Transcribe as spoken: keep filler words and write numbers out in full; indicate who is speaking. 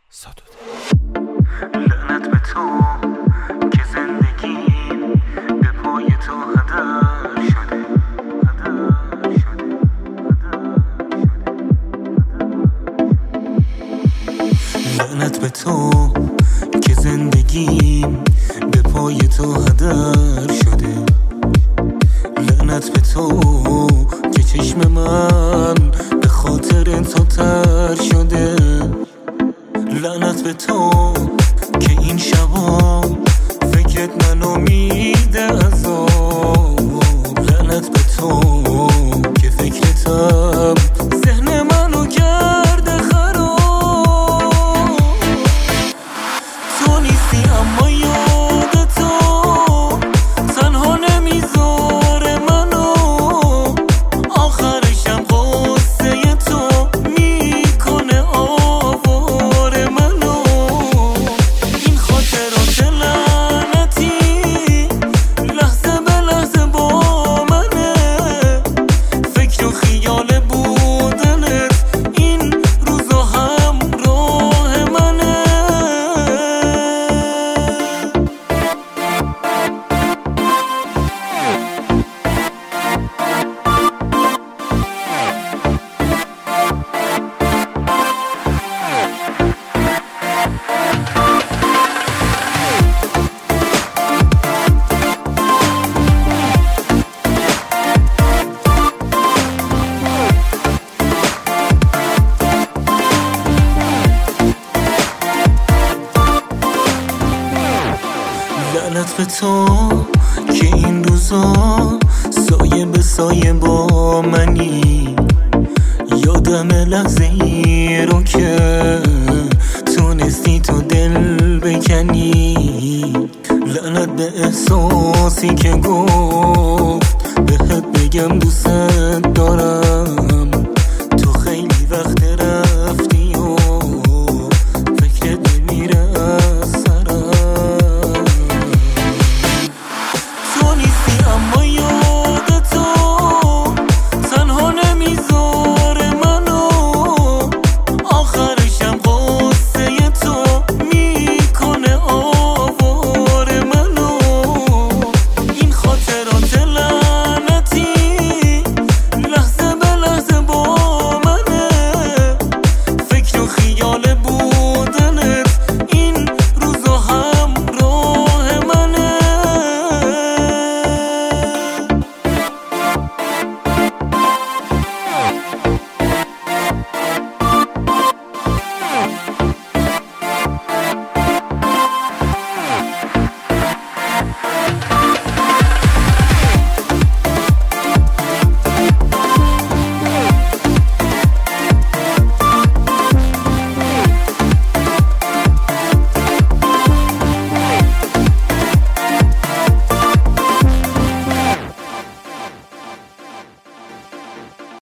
Speaker 1: سادوده.
Speaker 2: لعنت به تو که زندگیم به پای تو هدر شده، هدر شده، لعنت به تو که زندگیم به پای تو هدر شده، لعنت به تو که چشم من به خاطر تو تر شده، لعنت به تو که این شبا فکرت منو میده عذاب، لعنت به تو که فکرتم ذهن منو کرده خراب. تو نیستی اما یاد تو تنها نمیذاره منو، آخرشم قصه تو میکنه آواره منو. این خاطرات لعنتی لحظه به لحظه با منه، فکر و خیال بودنت این روزا همراه منه. لعنت به تو که این روزا سایه به سایه با منی، یادم لحظه ای رو که تونستی تو دل بکنی، لعنت به احساسی که گفت بهت بگم دوست دارم، تو خیلی وقت رفتی و فکرت نمیره از سرم. تو نیستی اما یاد تو تنها نمیذاره منو، آخرشم قصه تو میکنه آواره منو. این خاطرات لعنتی لحظه به لحظه با منه، فکر و خیال بودنت این روزا همراه منه.